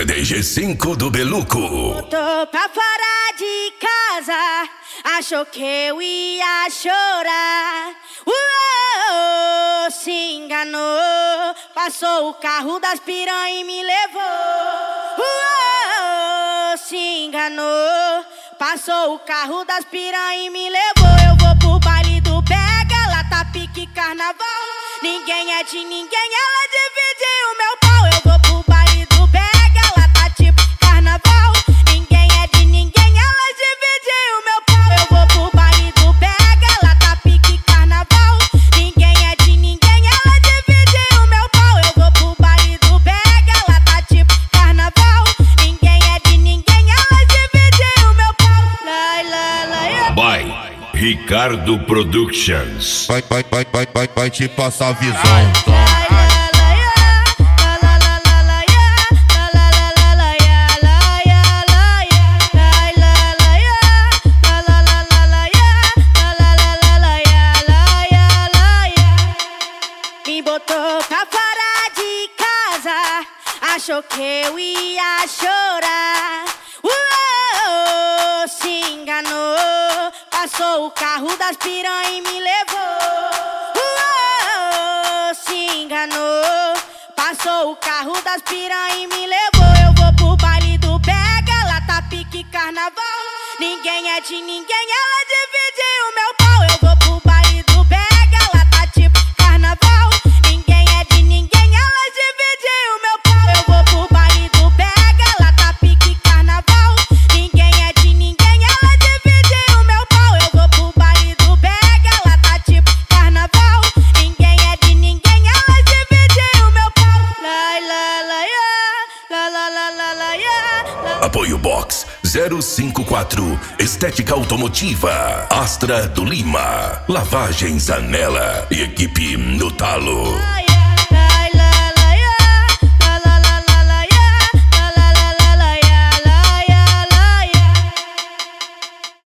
CD G5 do Beluco. Botou pra fora de casa, achou que eu ia chorar. Se enganou, passou o carro das piranha e me levou. Se enganou, passou o carro das piranha e me levou. Eu vou pro baile do Pega, lá tá pique carnaval. Ninguém é de ninguém, ela dividiu o meu pau. Eu vou pro baile do Pega, lá tá tipo carnaval. Ninguém é de ninguém, ela dividiu o meu pau. Eu vou pro baile do Pega, lá tá pique carnaval. Ninguém é de ninguém, ela dividiu o meu pau. Eu vou pro baile do Pega, lá tá tipo carnaval. Ninguém é de ninguém, ela dividiu o meu pau. Lai, lai, lai. By Ricardo Productions. Vai te passar a visão. Me botou pra fora de casa, achou que eu ia chorar. Se enganou, passou o carro das piranha e me levou. Se enganou, passou o carro das piranha e me levou. Eu vou pro baile do Pega, lá tá pique carnaval. Ninguém é de ninguém, ela dividiu o meu pau. Eu vou pro baile do Pega, lá tá tipo carnaval. Ninguém é de ninguém, ela dividiu o meu pau. Eu vou pro baile do Pega, lá tá pique carnaval. Ninguém é de ninguém, ela dividiu o meu pau. Eu vou pro baile do Pega, lá tá tipo carnaval. Ninguém é de ninguém, ela dividiu o meu pau. Lai, lai, lai, la, la, la, la, la, la. Apoio Box 054, Estética Automotiva, Astra do Lima, Lavagens Anela e equipe no talo.